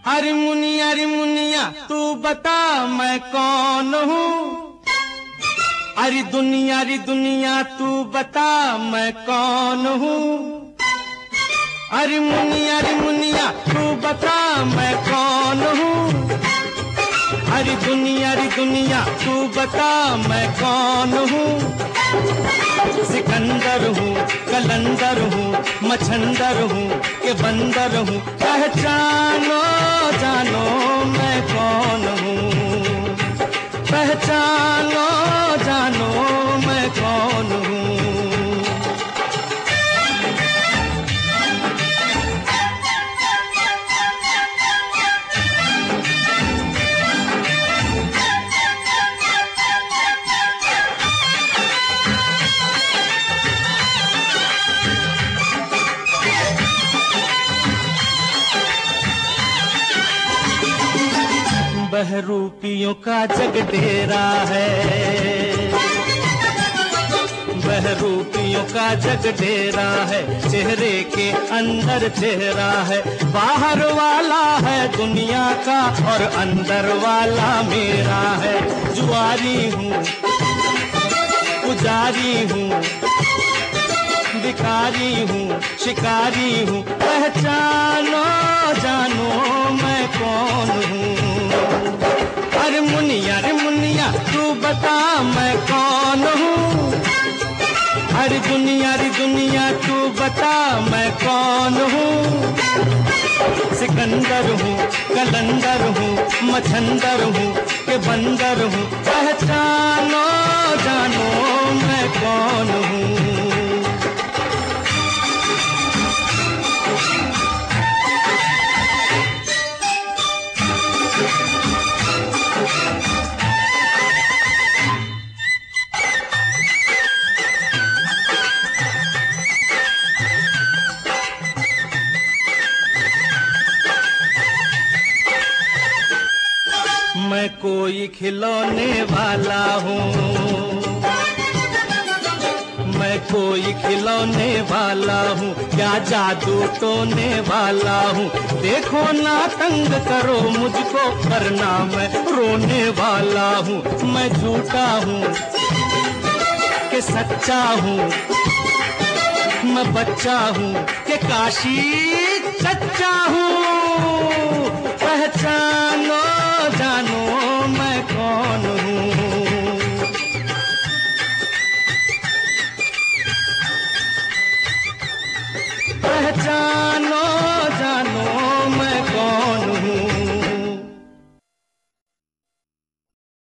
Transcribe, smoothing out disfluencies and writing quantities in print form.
अरे मुनिया तू बता मैं कौन हूँ। अरे दुनिया तू बता मैं कौन हूँ। अरे मुनिया तू बता मैं कौन हूँ। अरे दुनिया तू बता मैं कौन हूँ। सिकंदर हूँ, कलंदर हूँ, मछंदर हूँ के बंदर हूँ। पहचानो जानो मैं कौन हूँ। पहचानो जानो मैं कौन हूँ। बहरूपियों का जग डेरा है। बहरूपियों का जग डेरा है। चेहरे के अंदर चेहरा है। बाहर वाला है दुनिया का और अंदर वाला मेरा है। जुआरी हूँ, पुजारी हूँ, भिखारी हूँ, शिकारी हूँ। पहचानो जानो मैं कौन हूँ। अरे मुनिया तू बता मैं कौन हूँ। अरे दुनिया तू बता मैं कौन हूँ। सिकंदर हूँ, कलंदर हूँ, मछंदर हूँ के बंदर हूँ। पहचानो जानो मैं कौन हूँ। मैं कोई खिलौने वाला हूँ। मैं कोई खिलौने वाला हूँ। क्या जादू टोने वाला हूँ। देखो ना तंग करो मुझको वरना मैं रोने वाला हूँ। मैं झूठा हूँ कि सच्चा हूँ। मैं बच्चा हूँ कि काशी सच्चा हूँ। पहचानो जानो मैं